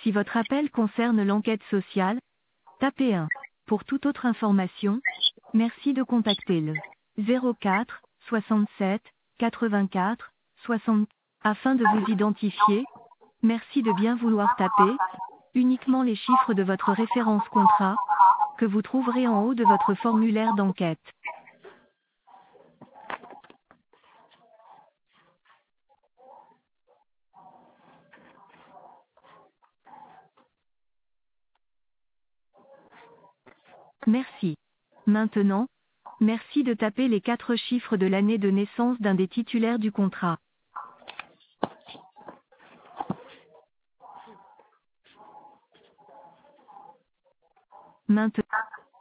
Si votre appel concerne l'enquête sociale, tapez 1. Pour toute autre information, merci de contacter le 04 67 84 60. Afin de vous identifier, merci de bien vouloir taper uniquement les chiffres de votre référence contrat, que vous trouverez en haut de votre formulaire d'enquête. Merci. Maintenant, merci de taper les 4 chiffres de l'année de naissance d'un des titulaires du contrat. Maintenant,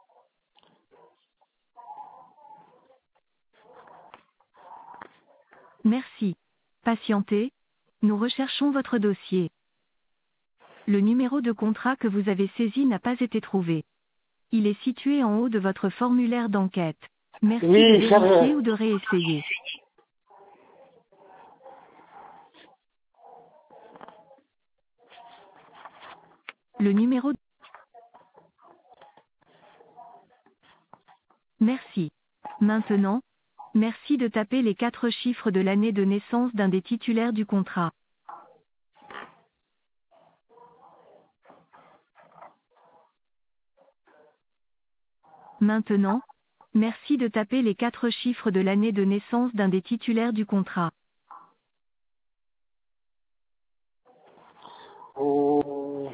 merci. Patientez, nous recherchons votre dossier. Le numéro de contrat que vous avez saisi n'a pas été trouvé. Il est situé en haut de votre formulaire d'enquête. Merci de Oui, ça va. vérifier ou de réessayer. Le numéro. Merci. Maintenant, merci de taper les 4 chiffres de l'année de naissance d'un des titulaires du contrat. Maintenant, merci de taper les 4 chiffres de l'année de naissance d'un des titulaires du contrat. Oh.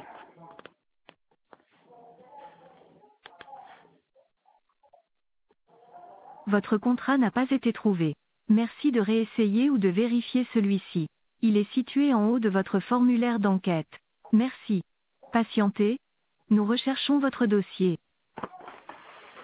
Votre contrat n'a pas été trouvé. Merci de réessayer ou de vérifier celui-ci. Il est situé en haut de votre formulaire d'enquête. Merci. Patientez. Nous recherchons votre dossier.